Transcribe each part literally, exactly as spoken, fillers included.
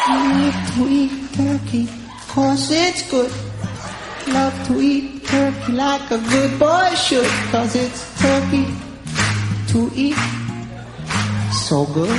Love to eat turkey, cause it's good. Love to eat turkey like a good boy should, cause it's turkey to eat. So good.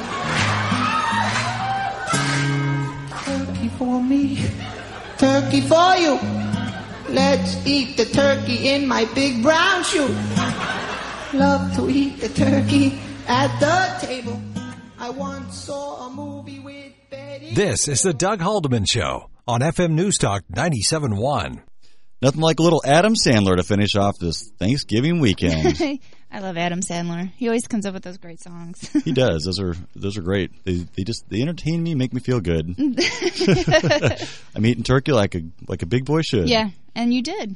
Turkey for me, turkey for you. Let's eat the turkey in my big brown shoe. Love to eat the turkey at the table. I once saw a movie with Betty. This is the Doug Haldeman Show on F M News Talk ninety-seven point one. Nothing like a little Adam Sandler to finish off this Thanksgiving weekend. I love Adam Sandler. He always comes up with those great songs. He does. Those are those are great. They they just they entertain me, make me feel good. I'm eating turkey like a like a big boy should. Yeah, and you did.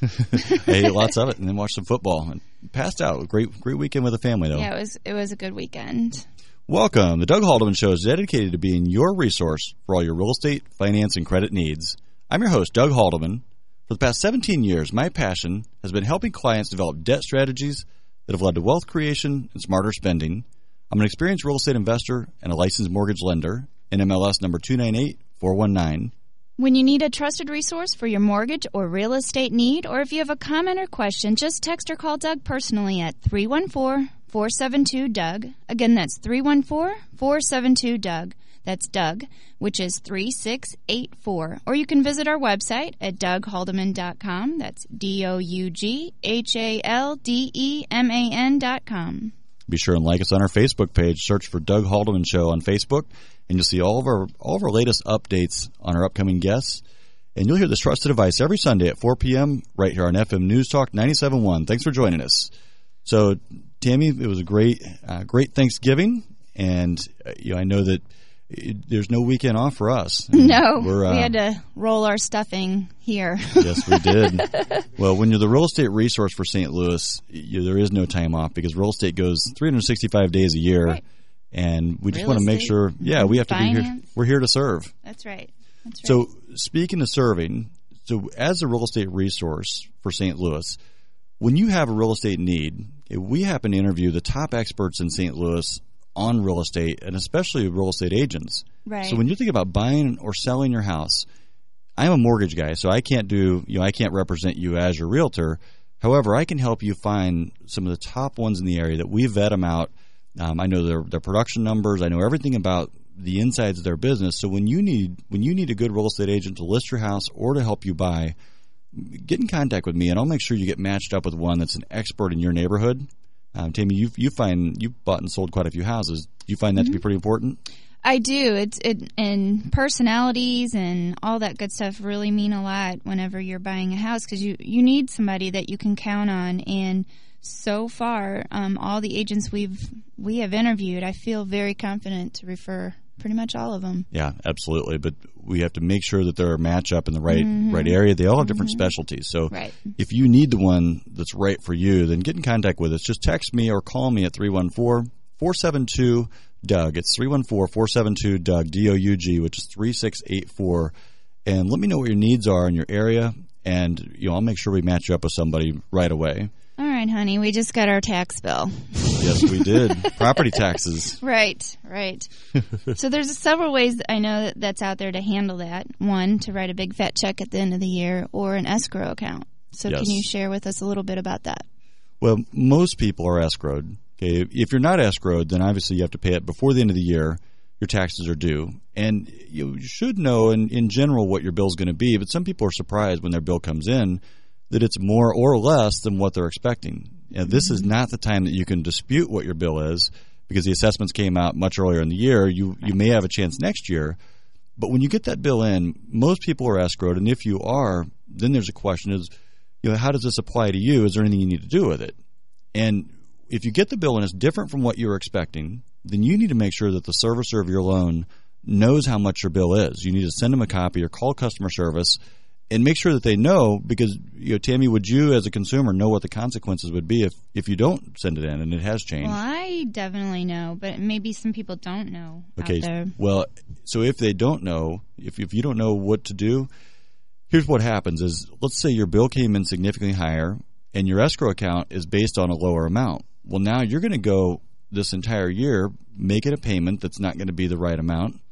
I ate lots of it and then watched some football and passed out. Great great weekend with the family though. Yeah, it was it was a good weekend. Welcome. The Doug Haldeman Show is dedicated to being your resource for all your real estate, finance, and credit needs. I'm your host, Doug Haldeman. For the past seventeen years, my passion has been helping clients develop debt strategies that have led to wealth creation and smarter spending. I'm an experienced real estate investor and a licensed mortgage lender, N M L S number two nine eight four one nine. When you need a trusted resource for your mortgage or real estate need, or if you have a comment or question, just text or call Doug personally at three one four, four seven two, D O U G. Again, that's three one four, four seven two, D O U G. That's Doug, which is three six eight four. Or you can visit our website at doug haldeman dot com. That's D O U G H A L D E M A N dot com. Be sure and like us on our Facebook page. Search for Doug Haldeman Show on Facebook, and you'll see all of our all of our latest updates on our upcoming guests. And you'll hear this trusted advice every Sunday at four p.m. right here on F M News Talk ninety-seven point one. Thanks for joining us. So, Tammy, it was a great, uh, great Thanksgiving, and uh, you know I know that it, there's no weekend off for us. No, We're, uh, we had to roll our stuffing here. Yes, we did. Well, when you're the real estate resource for Saint Louis, you, there is no time off because real estate goes three hundred sixty-five days a year, right. And we just real want to make estate, sure, yeah, we have finance. to be here. We're here to serve. That's right. That's right. So, speaking of serving, so as a real estate resource for Saint Louis, when you have a real estate need, we happen to interview the top experts in Saint Louis on real estate, and especially real estate agents. Right. So when you think about buying or selling your house, I'm a mortgage guy, so I can't do, you know, I can't represent you as your realtor. However, I can help you find some of the top ones in the area that we vet them out. Um, I know their their production numbers. I know everything about the insides of their business. So when you need when you need a good real estate agent to list your house or to help you buy, get in contact with me, and I'll make sure you get matched up with one that's an expert in your neighborhood. Um, Tammy, you you find you bought and sold quite a few houses. Do you find that mm-hmm. to be pretty important? I do. It's it and personalities and all that good stuff really mean a lot whenever you're buying a house because you you need somebody that you can count on. And so far, um, all the agents we've we have interviewed, I feel very confident to refer pretty much all of them. Yeah, absolutely. But we have to make sure that they're a match up in the right mm-hmm. right area. They all have different mm-hmm. specialties. So right. if you need the one that's right for you, then get in contact with us. Just text me or call me at three one four, four seven two, D O U G. It's three one four, four seven two, D O U G, D O U G, which is three six eight four. And let me know what your needs are in your area, and you know I'll make sure we match you up with somebody right away. All right, honey, we just got our tax bill. Yes, we did. Property taxes. Right, right. So there's several ways that I know that that's out there to handle that. One, to write a big fat check at the end of the year, or an escrow account. So yes. Can you share with us a little bit about that? Well, most people are escrowed. Okay, if you're not escrowed, then obviously you have to pay it before the end of the year. Your taxes are due. And you should know in, in general what your bill's going to be, but some people are surprised when their bill comes in that it's more or less than what they're expecting. And this is not the time that you can dispute what your bill is because the assessments came out much earlier in the year. You you may have a chance next year. But when you get that bill in, most people are escrowed. And if you are, then there's a question is, you know, how does this apply to you? Is there anything you need to do with it? And if you get the bill and it's different from what you were expecting, then you need to make sure that the servicer of your loan knows how much your bill is. You need to send them a copy or call customer service and make sure that they know because, you know, Tammy, would you as a consumer know what the consequences would be if, if you don't send it in and it has changed? Well, I definitely know, but maybe some people don't know okay, out there. Well, so if they don't know, if if you don't know what to do, here's what happens is let's say your bill came in significantly higher and your escrow account is based on a lower amount. Well, now you're going to go this entire year making a payment that's not going to be the right amount.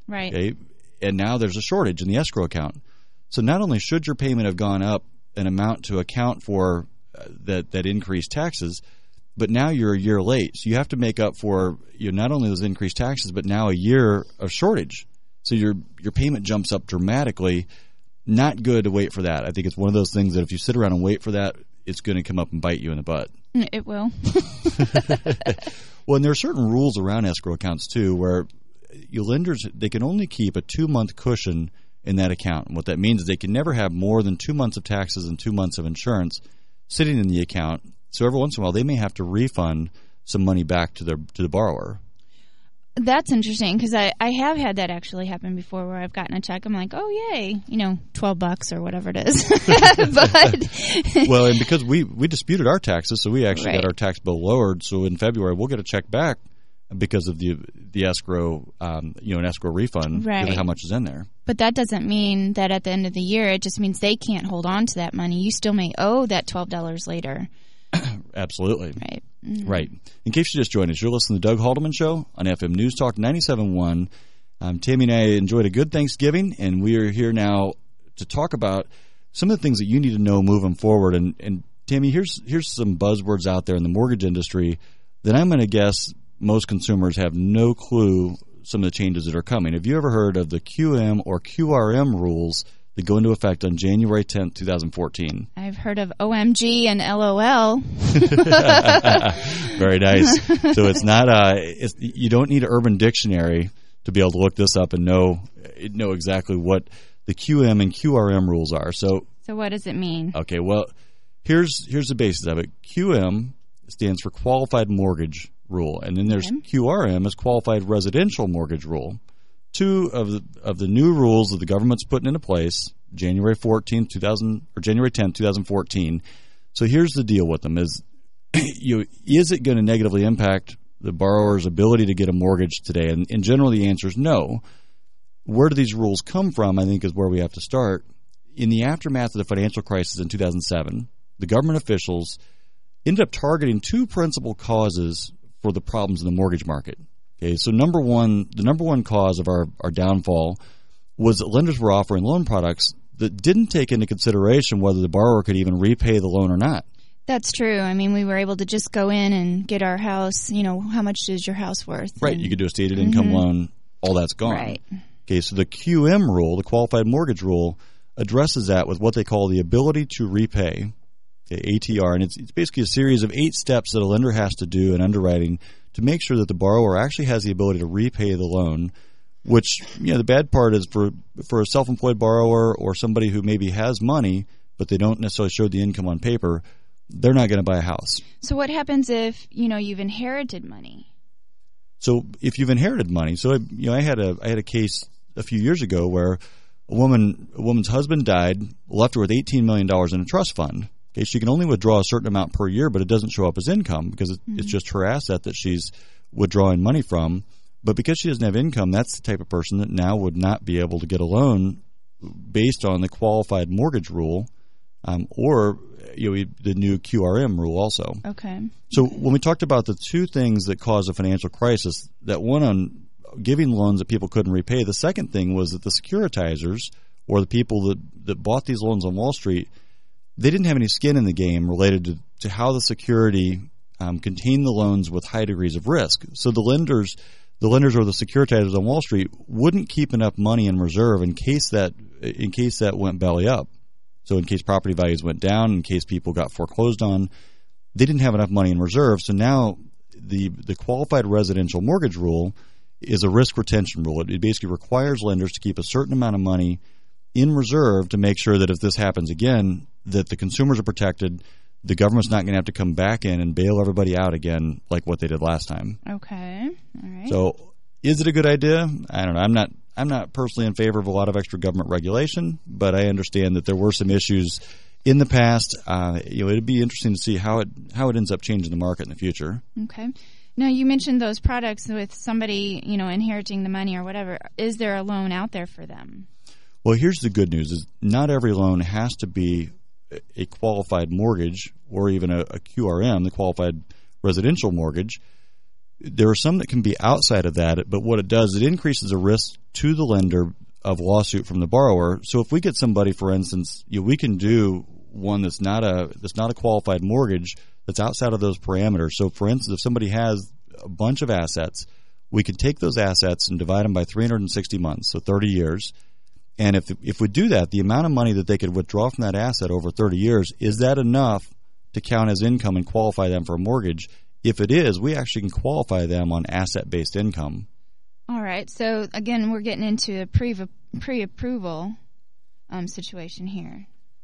Right. Okay? And now there's a shortage in the escrow account. So not only should your payment have gone up an amount to account for uh, that, that increased taxes, but now you're a year late. So you have to make up for you know, not only those increased taxes, but now a year of shortage. So your your payment jumps up dramatically. Not good to wait for that. I think it's one of those things that if you sit around and wait for that, it's going to come up and bite you in the butt. It will. Well, and there are certain rules around escrow accounts, too, where your lenders, they can only keep a two-month cushion in that account. And what that means is they can never have more than two months of taxes and two months of insurance sitting in the account. So every once in a while, they may have to refund some money back to their to the borrower. That's interesting because I, I have had that actually happen before where I've gotten a check. I'm like, oh, yay, you know, twelve bucks or whatever it is. But well, and because we, we disputed our taxes, so we actually right. got our tax bill lowered. So in February, we'll get a check back because of the the escrow, um, you know, an escrow refund, right. given how much is in there. But that doesn't mean that at the end of the year, it just means they can't hold on to that money. You still may owe that twelve dollars later. Absolutely. Right. Mm-hmm. Right. In case you just joined us, you're listening to the Doug Haldeman Show on F M News Talk ninety-seven point one. Um, Tammy and I enjoyed a good Thanksgiving, and we are here now to talk about some of the things that you need to know moving forward. And, and Tammy, here's here's some buzzwords out there in the mortgage industry that I'm going to guess most consumers have no clue some of the changes that are coming. Have you ever heard of the Q M or Q R M rules that go into effect on January tenth, twenty fourteen? I've heard of O M G and L O L. Very nice. So it's not uh, it's, you don't need an Urban Dictionary to be able to look this up and know know exactly what the Q M and Q R M rules are. So So what does it mean? Okay, well, here's here's the basis of it. Q M stands for Qualified Mortgage Rule, and then there's Okay. Q R M is Qualified Residential Mortgage Rule. Two of the of the new rules that the government's putting into place, January fourteenth, two thousand or January tenth, twenty fourteen. So here's the deal with them: is you is it going to negatively impact the borrower's ability to get a mortgage today? And in general, the answer is no. Where do these rules come from? I think is where we have to start. In the aftermath of the financial crisis in two thousand seven, the government officials ended up targeting two principal causes for the problems in the mortgage market. Okay, so number one, the number one cause of our, our downfall was that lenders were offering loan products that didn't take into consideration whether the borrower could even repay the loan or not. That's true. I mean, we were able to just go in and get our house. You know, how much is your house worth? Right, And, you could do a stated income Mhm. loan, all that's gone. Right. Okay, so the Q M rule, the Qualified Mortgage Rule, addresses that with what they call the ability to repay, okay, A T R, and it's, it's basically a series of eight steps that a lender has to do in underwriting to make sure that the borrower actually has the ability to repay the loan, which, you know, the bad part is for for a self-employed borrower or somebody who maybe has money but they don't necessarily show the income on paper, they're not going to buy a house. So what happens if, you know, you've inherited money? So if you've inherited money, so you know, I had a I had a case a few years ago where a woman a woman's husband died, left her with eighteen million dollars in a trust fund. Okay, she can only withdraw a certain amount per year, but it doesn't show up as income because it, mm-hmm. it's just her asset that she's withdrawing money from. But because she doesn't have income, that's the type of person that now would not be able to get a loan based on the Qualified Mortgage Rule, um, or you know, the new Q R M rule also. Okay. So when we talked about the two things that caused a financial crisis, that one on giving loans that people couldn't repay, the second thing was that the securitizers or the people that, that bought these loans on Wall Street, they didn't have any skin in the game related to, to how the security um, contained the loans with high degrees of risk. So the lenders, the lenders or the securitizers on Wall Street wouldn't keep enough money in reserve in case that in case that went belly up. So in case property values went down, in case people got foreclosed on, they didn't have enough money in reserve. So now the the Qualified Residential Mortgage Rule is a risk retention rule. It, it basically requires lenders to keep a certain amount of money in reserve to make sure that if this happens again, that the consumers are protected, the government's not going to have to come back in and bail everybody out again like what they did last time. Okay. All right. So is it a good idea? I don't know. I'm not I'm not personally in favor of a lot of extra government regulation, but I understand that there were some issues in the past. Uh, you know, it'd be interesting to see how it how it ends up changing the market in the future. Okay. Now, you mentioned those products with somebody, you know, inheriting the money or whatever. Is there a loan out there for them? Well, here's the good news: is not every loan has to be a qualified mortgage or even a, a Q R M, the Qualified Residential Mortgage. There are some that can be outside of that, but what it does, it increases the risk to the lender of lawsuit from the borrower. So if we get somebody, for instance, you know, we can do one that's not a that's not a qualified mortgage that's outside of those parameters. So, for instance, if somebody has a bunch of assets, we can take those assets and divide them by three hundred sixty months, so thirty years. And if if we do that, the amount of money that they could withdraw from that asset over thirty years, is that enough to count as income and qualify them for a mortgage? If it is, we actually can qualify them on asset-based income. All right. So, again, we're getting into a pre, pre-approval um, situation here.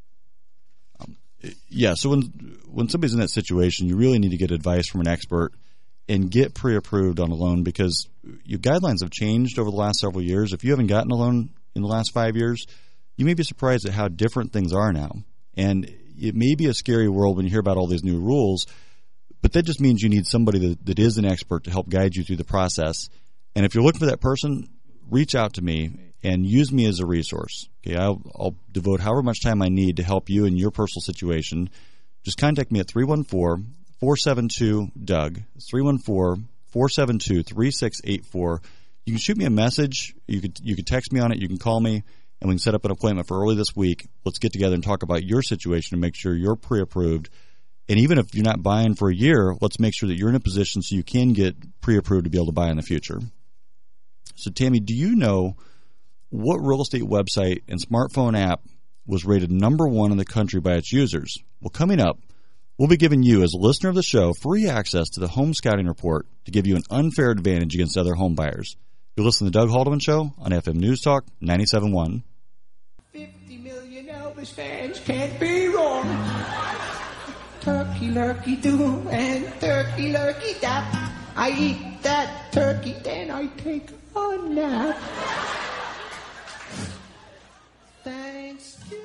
Um, yeah, so when when somebody's in that situation, you really need to get advice from an expert and get pre-approved on a loan, because your guidelines have changed over the last several years. If you haven't gotten a loan in the last five years, you may be surprised at how different things are now. And it may be a scary world when you hear about all these new rules, but that just means you need somebody that, that is an expert to help guide you through the process. And if you're looking for that person, reach out to me and use me as a resource. Okay, I'll, I'll devote however much time I need to help you in your personal situation. Just contact me at three one four, four seven two, D O U G. It's three one four, four seven two, three six eight four. You can shoot me a message. You could you could text me on it. You can call me, and we can set up an appointment for early this week. Let's get together and talk about your situation and make sure you're pre-approved. And even if you're not buying for a year, let's make sure that you're in a position so you can get pre-approved to be able to buy in the future. So, Tammy, do you know what real estate website and smartphone app was rated number one in the country by its users? Well, coming up, we'll be giving you, as a listener of the show, free access to the Home Scouting Report to give you an unfair advantage against other home buyers. You're listening to the Doug Haldeman Show on F M News Talk ninety-seven point one. fifty million Elvis fans can't be wrong. Turkey lurkey do and turkey lurkey dap. I eat that turkey, then I take a nap. Thanksgiving.